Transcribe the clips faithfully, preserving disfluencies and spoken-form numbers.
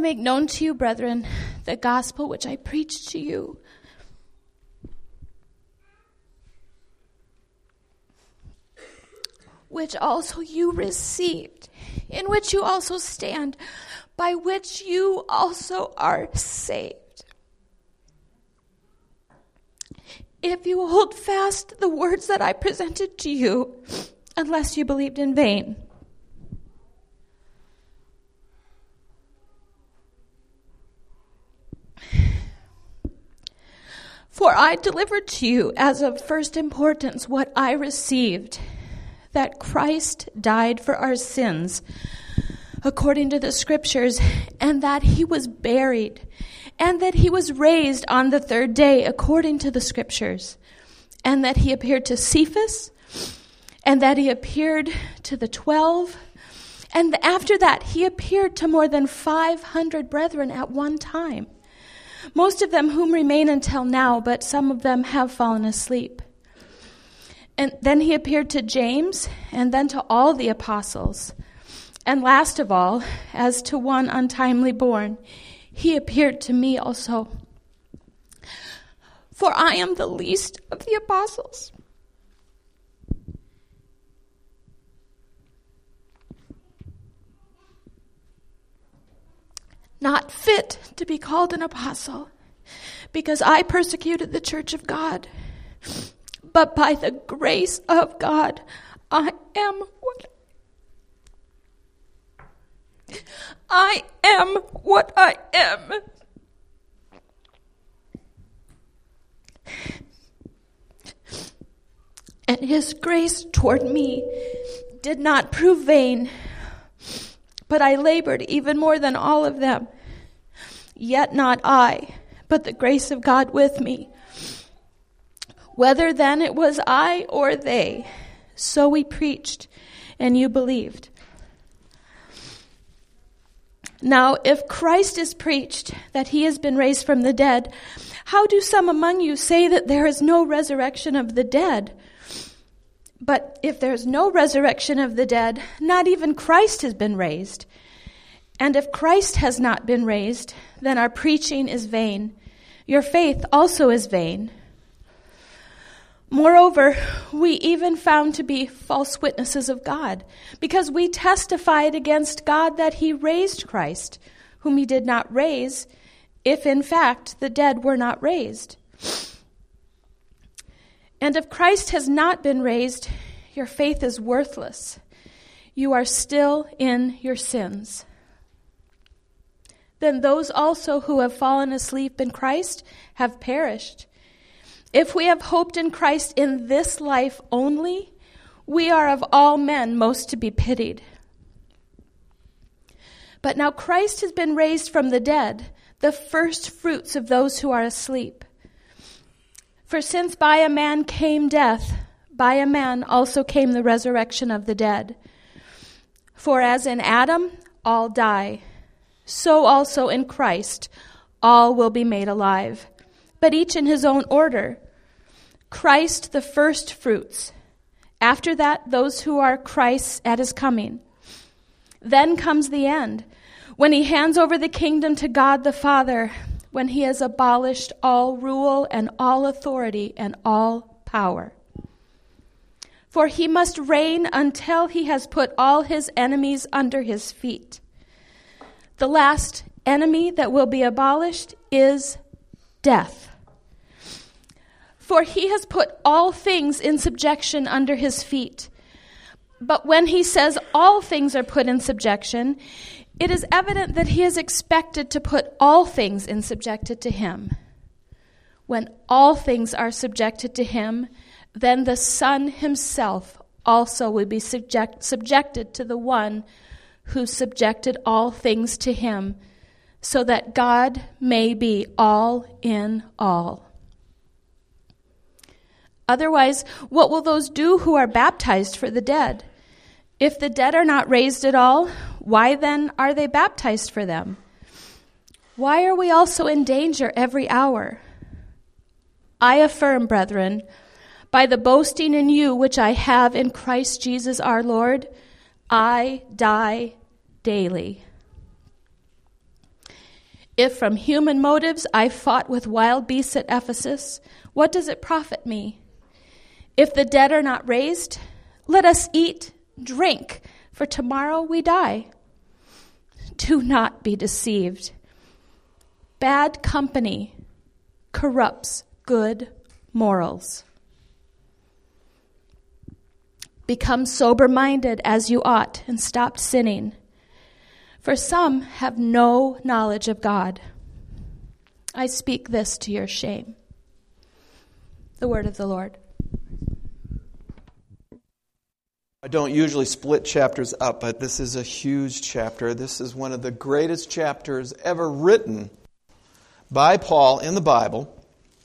make known to you, brethren, the gospel which I preached to you, which also you received, in which you also stand, by which you also are saved, if you hold fast the words that I presented to you, unless you believed in vain. For I delivered to you as of first importance what I received, that Christ died for our sins, according to the Scriptures, and that he was buried, and that he was raised on the third day, according to the Scriptures, and that he appeared to Cephas, and that he appeared to the twelve, and after that he appeared to more than five hundred brethren at one time, most of them whom remain until now, but some of them have fallen asleep. And then he appeared to James, and then to all the apostles. And last of all, as to one untimely born, he appeared to me also. For I am the least of the apostles, not fit to be called an apostle, because I persecuted the church of God. But by the grace of God, I am what I am what I am. And his grace toward me did not prove vain, but I labored even more than all of them. Yet not I, but the grace of God with me. Whether then it was I or they, so we preached, and you believed. Now, if Christ is preached that he has been raised from the dead, how do some among you say that there is no resurrection of the dead? But if there is no resurrection of the dead, not even Christ has been raised. And if Christ has not been raised, then our preaching is vain. Your faith also is vain. Moreover, we even found to be false witnesses of God, because we testified against God that he raised Christ, whom he did not raise, if in fact the dead were not raised. And if Christ has not been raised, your faith is worthless. You are still in your sins. Then those also who have fallen asleep in Christ have perished. If we have hoped in Christ in this life only, we are of all men most to be pitied. But now Christ has been raised from the dead, the first fruits of those who are asleep. For since by a man came death, by a man also came the resurrection of the dead. For as in Adam all die, so also in Christ all will be made alive, but each in his own order. Christ the first fruits. After that, those who are Christ's at his coming. Then comes the end, when he hands over the kingdom to God the Father, when he has abolished all rule and all authority and all power. For he must reign until he has put all his enemies under his feet. The last enemy that will be abolished is death. For he has put all things in subjection under his feet. But when he says all things are put in subjection, it is evident that he is expected to put all things in subjected to him. When all things are subjected to him, then the Son himself also will be subject, subjected to the one who subjected all things to him, so that God may be all in all. Otherwise, what will those do who are baptized for the dead? If the dead are not raised at all, why then are they baptized for them? Why are we also in danger every hour? I affirm, brethren, by the boasting in you which I have in Christ Jesus our Lord, I die daily. If from human motives I fought with wild beasts at Ephesus, what does it profit me? If the dead are not raised, let us eat, drink, for tomorrow we die. Do not be deceived. Bad company corrupts good morals. Become sober-minded as you ought, and stop sinning. For some have no knowledge of God. I speak this to your shame. The word of the Lord. I don't usually split chapters up, but this is a huge chapter. This is one of the greatest chapters ever written by Paul in the Bible.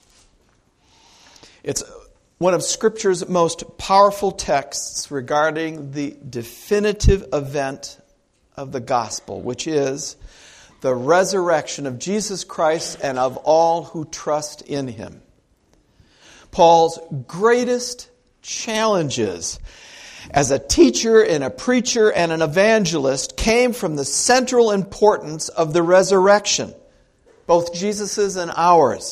It's one of Scripture's most powerful texts regarding the definitive event of the gospel, which is the resurrection of Jesus Christ and of all who trust in Him. Paul's greatest challenges as a teacher and a preacher and an evangelist came from the central importance of the resurrection, both Jesus's and ours.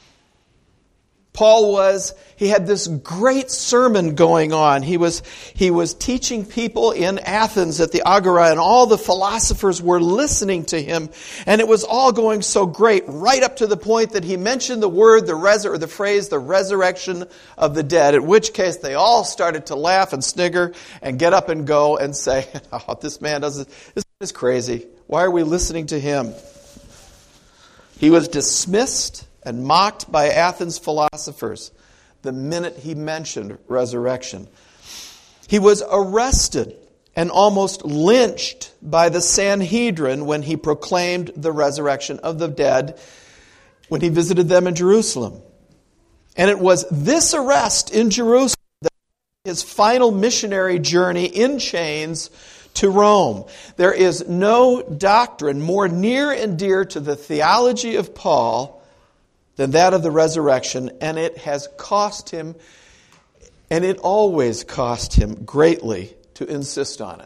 Paul was, he had this great sermon going on. He was, he was teaching people in Athens at the Agora, and all the philosophers were listening to him, and it was all going so great, right up to the point that he mentioned the word, the res- or the phrase, the resurrection of the dead, at which case they all started to laugh and snigger and get up and go and say, oh, this man doesn't, this man is crazy. Why are we listening to him? He was dismissed and mocked by Athens philosophers the minute he mentioned resurrection. He was arrested and almost lynched by the Sanhedrin when he proclaimed the resurrection of the dead when he visited them in Jerusalem. And it was this arrest in Jerusalem that his final missionary journey in chains to Rome. There is no doctrine more near and dear to the theology of Paul than that of the resurrection, and it has cost him, and it always cost him greatly to insist on it.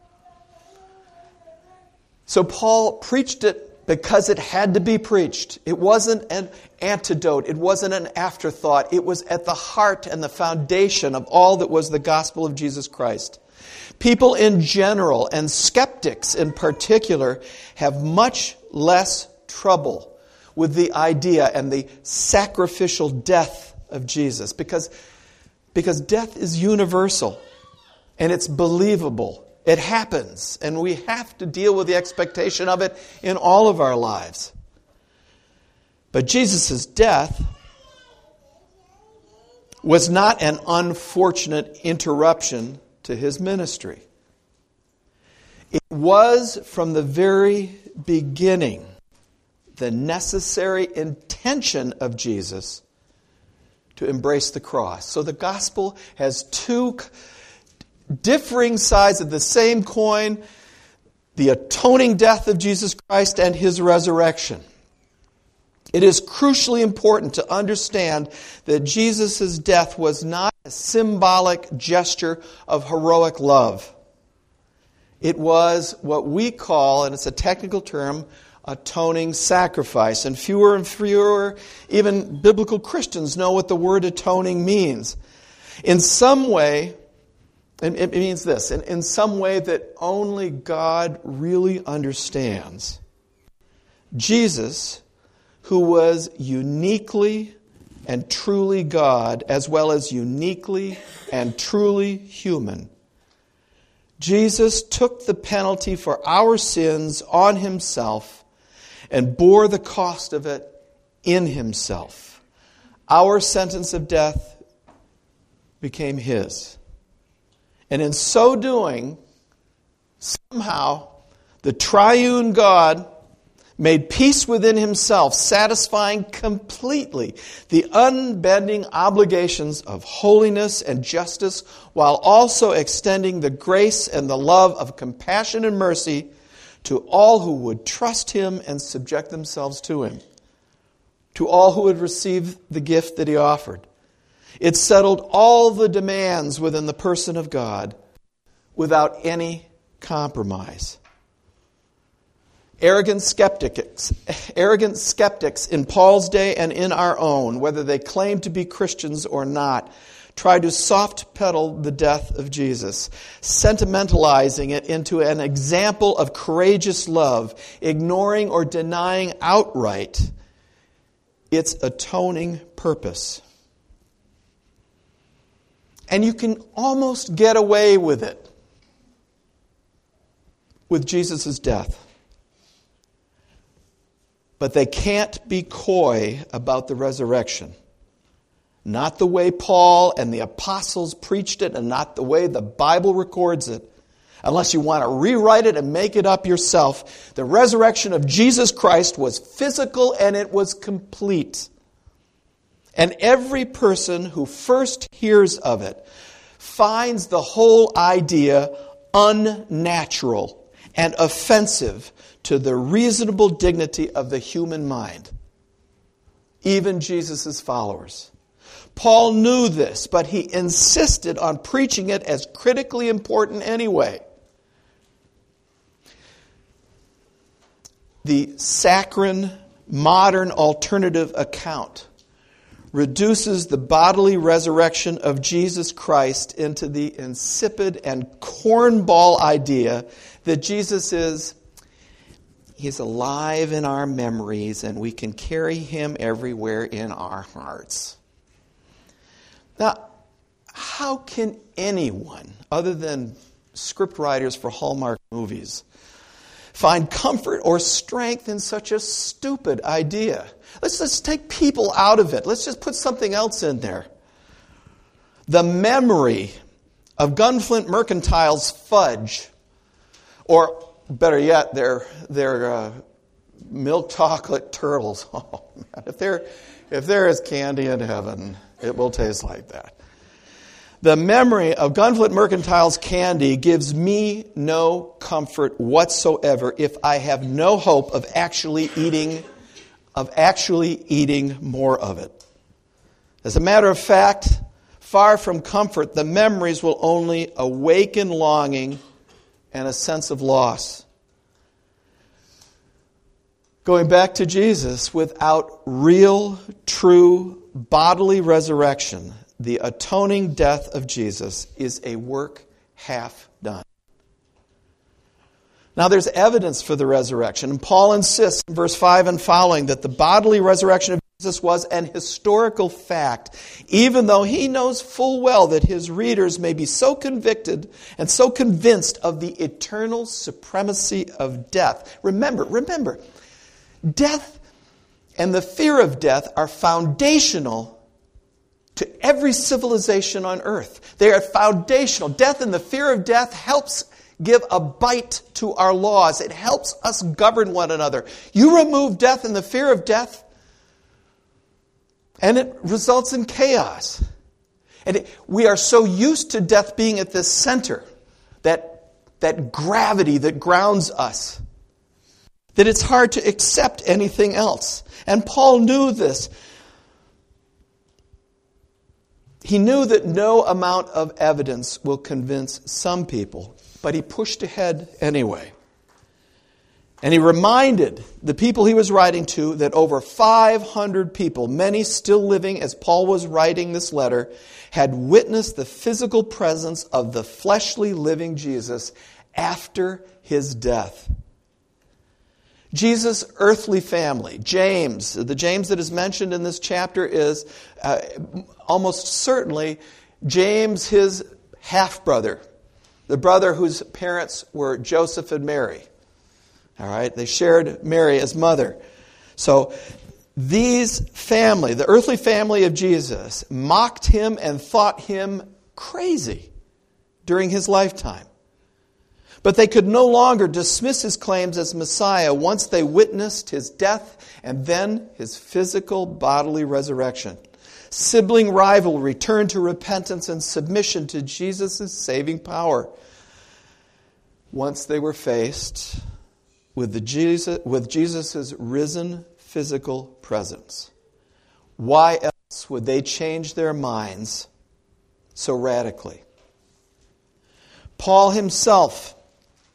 So Paul preached it because it had to be preached. It wasn't an antidote. It wasn't an afterthought. It was at the heart and the foundation of all that was the gospel of Jesus Christ. People in general, and skeptics in particular, have much less trouble with the idea and the sacrificial death of Jesus. Because, because death is universal and it's believable. It happens, and we have to deal with the expectation of it in all of our lives. But Jesus' death was not an unfortunate interruption to his ministry. It was from the very beginning the necessary intention of Jesus to embrace the cross. So the gospel has two differing sides of the same coin: the atoning death of Jesus Christ and his resurrection. It is crucially important to understand that Jesus' death was not a symbolic gesture of heroic love. It was what we call, and it's a technical term, atoning sacrifice. And fewer and fewer, even biblical Christians, know what the word atoning means. In some way, it means this, in, in some way that only God really understands. Jesus, who was uniquely and truly God, as well as uniquely and truly human, Jesus took the penalty for our sins on himself and bore the cost of it in himself. Our sentence of death became his. And in so doing, somehow, the triune God made peace within himself, satisfying completely the unbending obligations of holiness and justice, while also extending the grace and the love of compassion and mercy to all who would trust him and subject themselves to him, to all who would receive the gift that he offered. It settled all the demands within the person of God without any compromise. Arrogant skeptics, arrogant skeptics in Paul's day and in our own, whether they claim to be Christians or not, try to soft pedal the death of Jesus, sentimentalizing it into an example of courageous love, ignoring or denying outright its atoning purpose. And you can almost get away with it with Jesus' death. But they can't be coy about the resurrection. Not the way Paul and the apostles preached it, and not the way the Bible records it. Unless you want to rewrite it and make it up yourself. The resurrection of Jesus Christ was physical and it was complete. And every person who first hears of it finds the whole idea unnatural and offensive to the reasonable dignity of the human mind. Even Jesus' followers. Paul knew this, but he insisted on preaching it as critically important anyway. The saccharine, modern alternative account reduces the bodily resurrection of Jesus Christ into the insipid and cornball idea that Jesus is, he's alive in our memories and we can carry him everywhere in our hearts. Now, how can anyone, other than script writers for Hallmark movies, find comfort or strength in such a stupid idea? Let's just take people out of it. Let's just put something else in there. The memory of Gunflint Mercantile's fudge, or better yet, their their uh, milk chocolate turtles. Oh man, if there if there is candy in heaven, it will taste like that. The memory of Gunflint Mercantile's candy gives me no comfort whatsoever if I have no hope of actually eating of actually eating more of it. As a matter of fact, far from comfort, the memories will only awaken longing and a sense of loss. Going back to Jesus, without real, true bodily resurrection, the atoning death of Jesus is a work half done. Now there's evidence for the resurrection. And Paul insists in verse five and following that the bodily resurrection of Jesus was an historical fact, even though he knows full well that his readers may be so convicted and so convinced of the eternal supremacy of death. Remember, remember, death and the fear of death are foundational to every civilization on earth. They are foundational. Death and the fear of death helps give a bite to our laws. It helps us govern one another. You remove death and the fear of death, and it results in chaos. And it, we are so used to death being at the center, that, that gravity that grounds us, that it's hard to accept anything else. And Paul knew this. He knew that no amount of evidence will convince some people, but he pushed ahead anyway. And he reminded the people he was writing to that over five hundred people, many still living as Paul was writing this letter, had witnessed the physical presence of the fleshly living Jesus after his death. Jesus' earthly family, James, the James that is mentioned in this chapter is uh, almost certainly James, his half-brother, the brother whose parents were Joseph and Mary. All right, they shared Mary as mother. So these family, the earthly family of Jesus, mocked him and thought him crazy during his lifetime. But they could no longer dismiss his claims as Messiah once they witnessed his death and then his physical bodily resurrection. Sibling rivalry turned to repentance and submission to Jesus' saving power once they were faced with the Jesus, with Jesus' risen physical presence. Why else would they change their minds so radically? Paul himself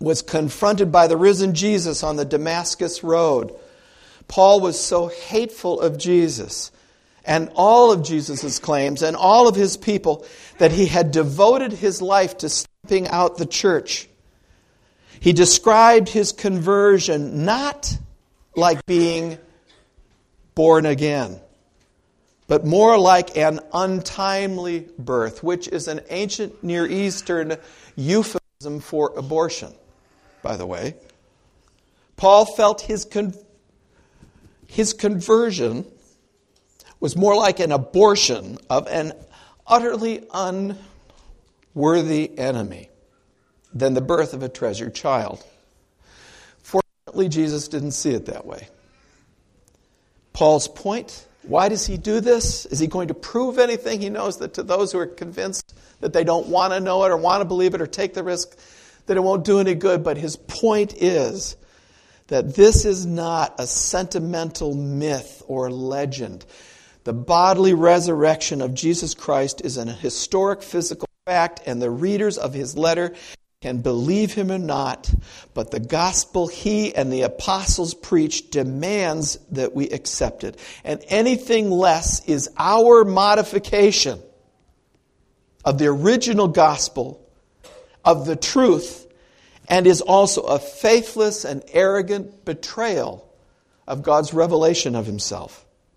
was confronted by the risen Jesus on the Damascus Road. Paul was so hateful of Jesus and all of Jesus' claims and all of his people that he had devoted his life to stamping out the church. He described his conversion not like being born again, but more like an untimely birth, which is an ancient Near Eastern euphemism for abortion, by the way. Paul felt his con- his conversion was more like an abortion of an utterly unworthy enemy than the birth of a treasured child. Fortunately, Jesus didn't see it that way. Paul's point, why does he do this? Is he going to prove anything? He knows that to those who are convinced that they don't want to know it or want to believe it or take the risk, that it won't do any good. But his point is that this is not a sentimental myth or legend. The bodily resurrection of Jesus Christ is an historic physical fact, and the readers of his letter can believe him or not, but the gospel he and the apostles preached demands that we accept it. And anything less is our modification of the original gospel, of the truth, and is also a faithless and arrogant betrayal of God's revelation of himself.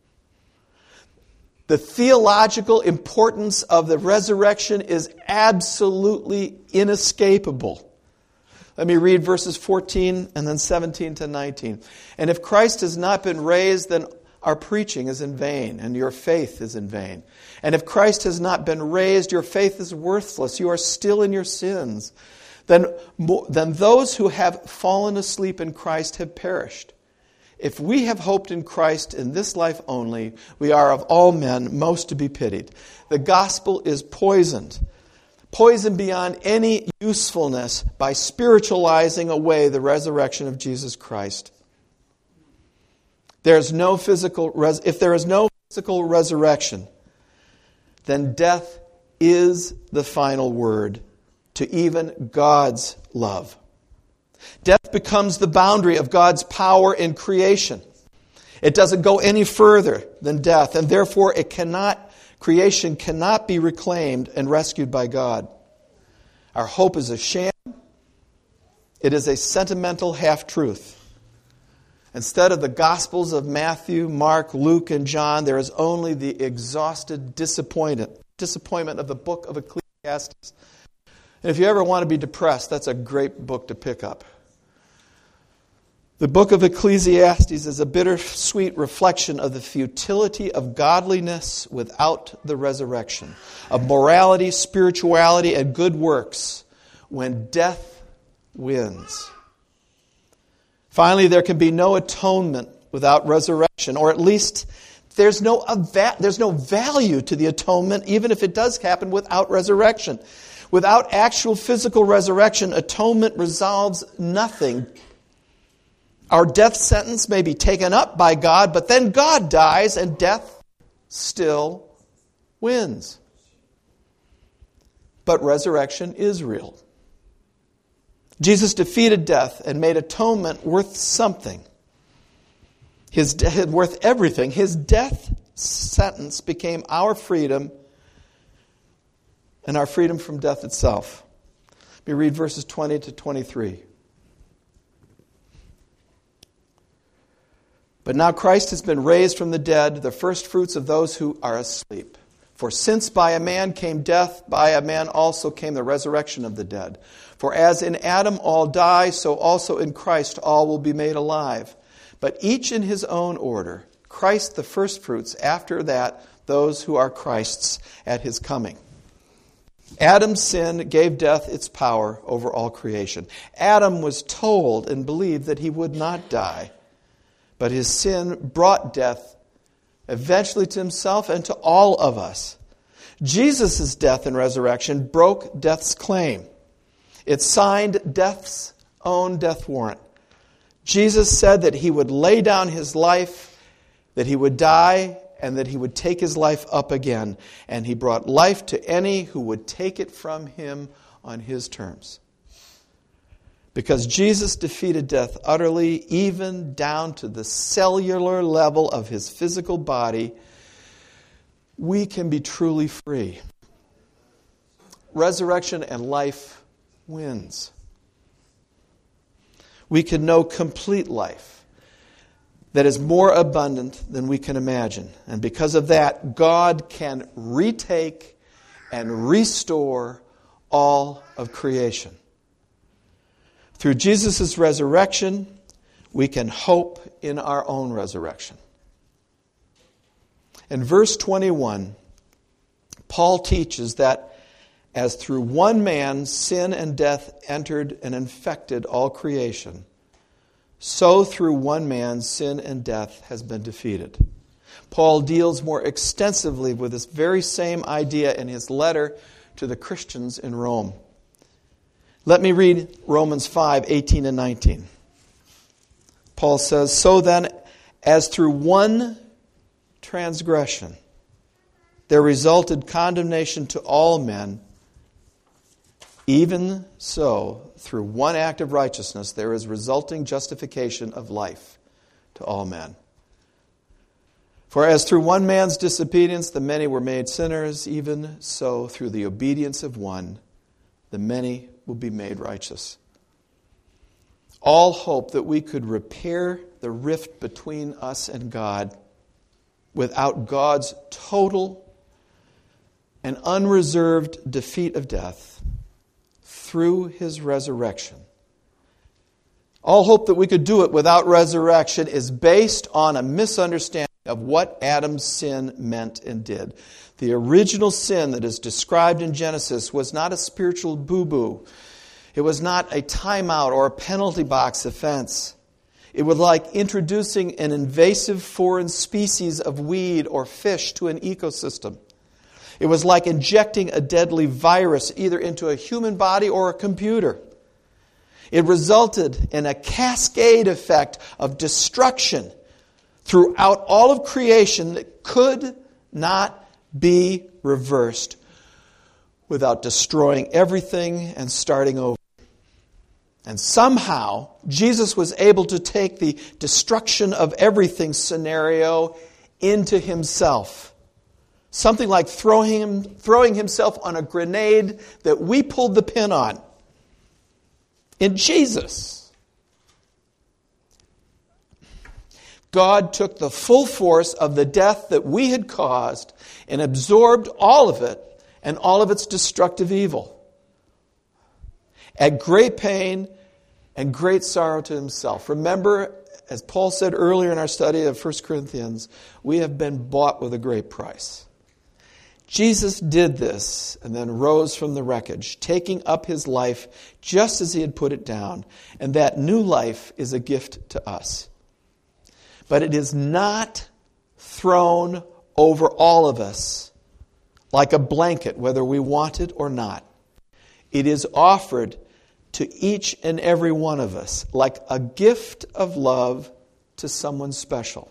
The theological importance of the resurrection is absolutely inescapable. Let me read verses fourteen and then seventeen to nineteen. And if Christ has not been raised, then our preaching is in vain, and your faith is in vain. And if Christ has not been raised, your faith is worthless. You are still in your sins. Then, then those who have fallen asleep in Christ have perished. If we have hoped in Christ in this life only, we are of all men most to be pitied. The gospel is poisoned, poisoned beyond any usefulness by spiritualizing away the resurrection of Jesus Christ. There's no physical res- if there is no physical resurrection, then death is the final word to even God's love. Death becomes the boundary of God's power in creation. It doesn't go any further than death, and therefore it cannot, creation cannot be reclaimed and rescued by God. Our hope is a sham. It is a sentimental half-truth. Instead of the Gospels of Matthew, Mark, Luke, and John, there is only the exhausted disappointment, disappointment of the book of Ecclesiastes. And if you ever want to be depressed, that's a great book to pick up. The book of Ecclesiastes is a bittersweet reflection of the futility of godliness without the resurrection, of morality, spirituality, and good works when death wins. Finally, there can be no atonement without resurrection, or at least there's no, there's no value to the atonement, even if it does happen without resurrection. Without actual physical resurrection, atonement resolves nothing. Our death sentence may be taken up by God, but then God dies and death still wins. But resurrection is real. Jesus defeated death and made atonement worth something. His de- worth everything. His death sentence became our freedom and our freedom from death itself. Let me read verses twenty to twenty-three. But now Christ has been raised from the dead, the first fruits of those who are asleep. For since by a man came death, by a man also came the resurrection of the dead. For as in Adam all die, so also in Christ all will be made alive. But each in his own order. Christ the first fruits, after that those who are Christ's at his coming. Adam's sin gave death its power over all creation. Adam was told and believed that he would not die. But his sin brought death eventually to himself and to all of us. Jesus' death and resurrection broke death's claim. It signed death's own death warrant. Jesus said that he would lay down his life, that he would die, and that he would take his life up again. And he brought life to any who would take it from him on his terms. Because Jesus defeated death utterly, even down to the cellular level of his physical body, we can be truly free. Resurrection and life wins. We can know complete life that is more abundant than we can imagine. And because of that, God can retake and restore all of creation. Through Jesus' resurrection, we can hope in our own resurrection. In verse twenty-one, Paul teaches that as through one man sin and death entered and infected all creation, so through one man sin and death has been defeated. Paul deals more extensively with this very same idea in his letter to the Christians in Rome. Let me read Romans five, eighteen and nineteen. Paul says, "So then, as through one transgression there resulted condemnation to all men, even so, through one act of righteousness there is resulting justification of life to all men. For as through one man's disobedience the many were made sinners, even so through the obedience of one the many will be made righteous." All hope that we could repair the rift between us and God without God's total and unreserved defeat of death through his resurrection. All hope that we could do it without resurrection is based on a misunderstanding of what Adam's sin meant and did. The original sin that is described in Genesis was not a spiritual boo-boo. It was not a timeout or a penalty box offense. It was like introducing an invasive foreign species of weed or fish to an ecosystem. It was like injecting a deadly virus either into a human body or a computer. It resulted in a cascade effect of destruction throughout all of creation that could not be reversed without destroying everything and starting over. And somehow, Jesus was able to take the destruction of everything scenario into himself. Something like throwing him, throwing himself on a grenade that we pulled the pin on. In Jesus, God took the full force of the death that we had caused and absorbed all of it and all of its destructive evil. At great pain and great sorrow to himself. Remember, as Paul said earlier in our study of First Corinthians, we have been bought with a great price. Jesus did this and then rose from the wreckage, taking up his life just as he had put it down. And that new life is a gift to us. But it is not thrown over all of us like a blanket, whether we want it or not. It is offered to each and every one of us like a gift of love to someone special.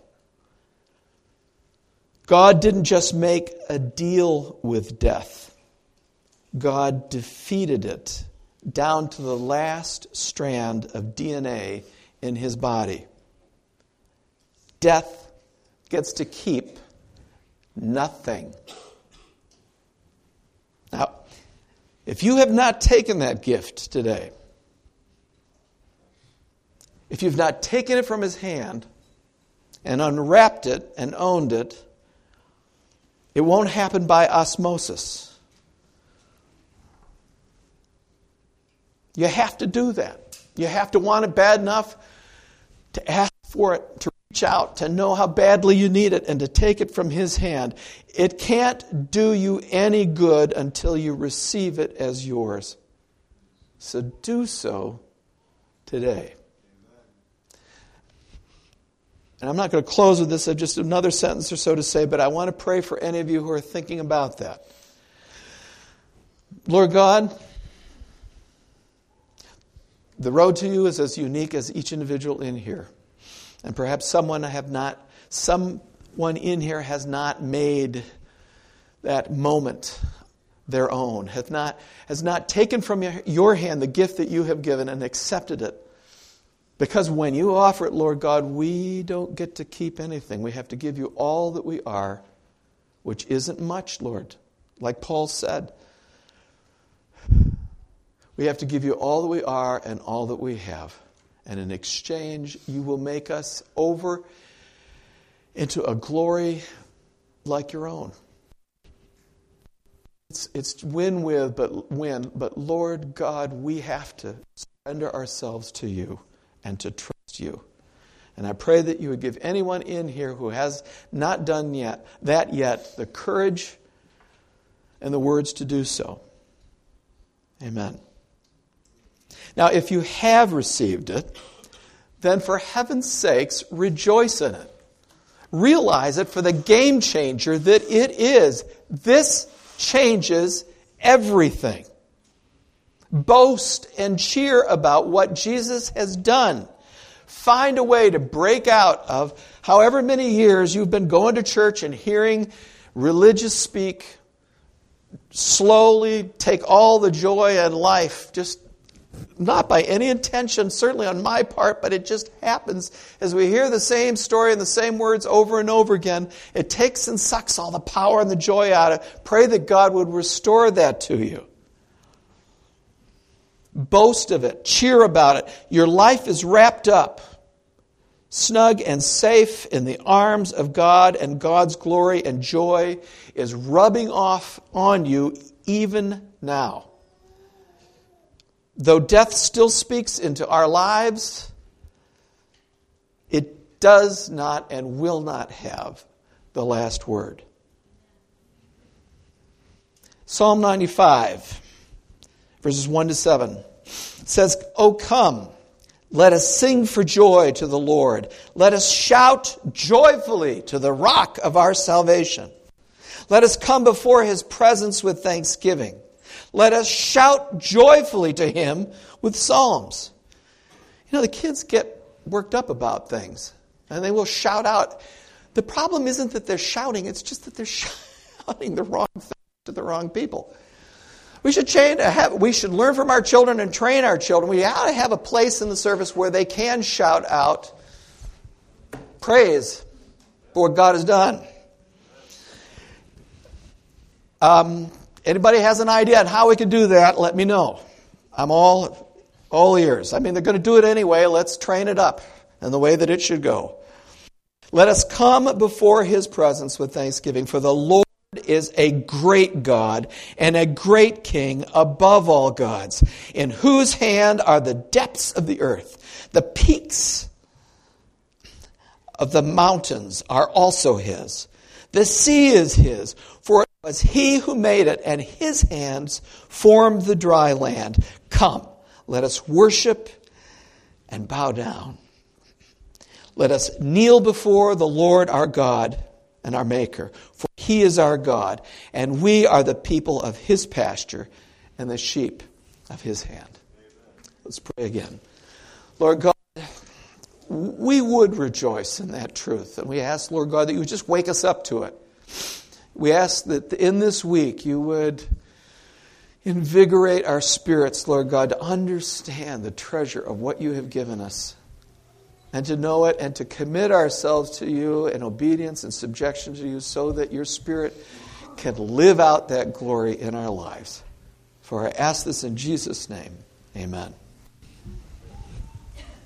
God didn't just make a deal with death. God defeated it down to the last strand of D N A in his body. Death gets to keep nothing. Now, if you have not taken that gift today, if you've not taken it from his hand and unwrapped it and owned it, it won't happen by osmosis. You have to do that. You have to want it bad enough to ask for it, to reach out, to know how badly you need it, and to take it from his hand. It can't do you any good until you receive it as yours. So do so today. And I'm not going to close with this. I have just another sentence or so to say, but I want to pray for any of you who are thinking about that. Lord God, the road to you is as unique as each individual in here. And perhaps someone I have not, someone in here has not made that moment their own, hath not, has not taken from your hand the gift that you have given and accepted it. Because when you offer it, Lord God, we don't get to keep anything. We have to give you all that we are, which isn't much, Lord. Like Paul said, we have to give you all that we are and all that we have. And in exchange, you will make us over into a glory like your own. It's, it's win with, but win. But Lord God, we have to surrender ourselves to you and to trust you. And I pray that you would give anyone in here who has not done yet that yet the courage and the words to do so. Amen. Now, if you have received it, then for heaven's sakes, rejoice in it. Realize it for the game changer that it is. This changes everything. Boast and cheer about what Jesus has done. Find a way to break out of however many years you've been going to church and hearing religious speak. Slowly take all the joy in life, just not by any intention, certainly on my part, but it just happens as we hear the same story and the same words over and over again. It takes and sucks all the power and the joy out of it. Pray that God would restore that to you. Boast of it. Cheer about it. Your life is wrapped up, snug and safe in the arms of God, and God's glory and joy is rubbing off on you even now. Though death still speaks into our lives, it does not and will not have the last word. Psalm ninety-five, verses one to seven, says, "O come, let us sing for joy to the Lord. Let us shout joyfully to the rock of our salvation. Let us come before his presence with thanksgiving. Let us shout joyfully to him with psalms." You know, the kids get worked up about things, and they will shout out. The problem isn't that they're shouting, it's just that they're shouting the wrong thing to the wrong people. We should change, have, we should learn from our children and train our children. We ought to have a place in the service where they can shout out praise for what God has done. Um, anybody has an idea on how we can do that, let me know. I'm all, all ears. I mean, they're going to do it anyway. Let's train it up in the way that it should go. Let us come before his presence with thanksgiving, for the Lord is a great God and a great King above all gods, in whose hand are the depths of the earth. The peaks of the mountains are also his. The sea is his, for it was he who made it, and his hands formed the dry land. Come, let us worship and bow down. Let us kneel before the Lord our God and our Maker, for he is our God, and we are the people of his pasture and the sheep of his hand. Let's pray again. Lord God, we would rejoice in that truth, and we ask, Lord God, that you would just wake us up to it. We ask that in this week you would invigorate our spirits, Lord God, to understand the treasure of what you have given us, and to know it and to commit ourselves to you in obedience and subjection to you, so that your Spirit can live out that glory in our lives. For I ask this in Jesus' name. Amen.